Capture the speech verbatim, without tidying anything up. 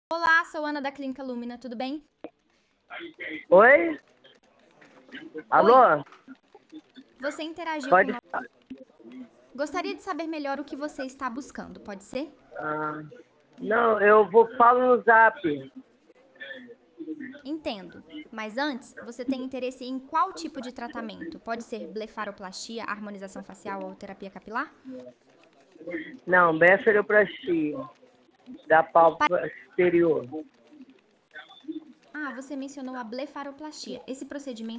Olá, sou Ana da Clínica Lumina, tudo bem? Oi? Oi, Alô? você interagiu com Pode nós. falar. Gostaria de saber melhor o que você está buscando, pode ser? Ah, não, eu vou falar no zap. Entendo. Mas antes, você tem interesse em qual tipo de tratamento? Pode ser blefaroplastia, harmonização facial ou terapia capilar? Não, blefaroplastia da pálpebra superior. Ah, você mencionou a blefaroplastia. Esse procedimento